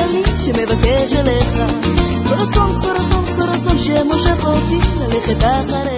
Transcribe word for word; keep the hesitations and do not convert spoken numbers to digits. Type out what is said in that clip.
כללי שמבקש אליך קורסון, קורסון, קורסון שמושך אותי ללכת אחריך